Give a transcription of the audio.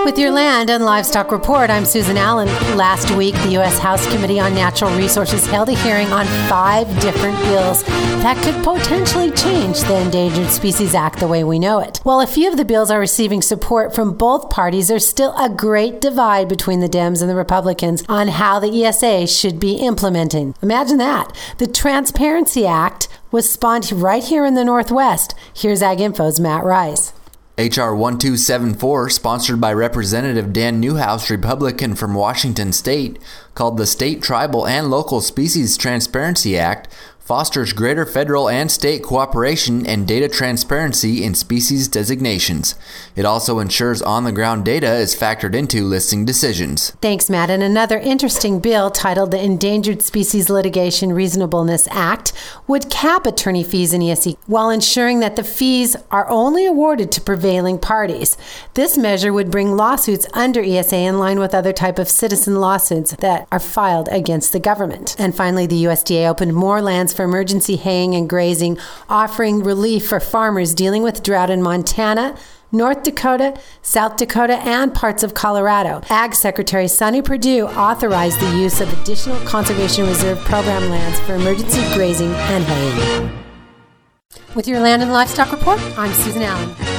With your Land and Livestock Report, I'm Susan Allen. Last week, the U.S. House Committee on Natural Resources held a hearing on 5 different bills that could potentially change the Endangered Species Act the way we know it. While a few of the bills are receiving support from both parties, there's still a great divide between the Dems and the Republicans on how the ESA should be implementing. Imagine that. The Transparency Act was spawned right here in the Northwest. Here's Ag Info's Matt Rice. H.R. 1274, sponsored by Representative Dan Newhouse, Republican from Washington State, called the State, Tribal, and Local Species Transparency Act, fosters greater federal and state cooperation and data transparency in species designations. It also ensures on-the-ground data is factored into listing decisions. Thanks, Matt. And another interesting bill titled the Endangered Species Litigation Reasonableness Act would cap attorney fees in ESA while ensuring that the fees are only awarded to prevailing parties. This measure would bring lawsuits under ESA in line with other type of citizen lawsuits that are filed against the government. And finally, the USDA opened more lands for emergency haying and grazing, offering relief for farmers dealing with drought in Montana, North Dakota, South Dakota, and parts of Colorado. Ag Secretary Sonny Perdue authorized the use of additional Conservation Reserve Program lands for emergency grazing and haying. With your Land and Livestock Report, I'm Susan Allen.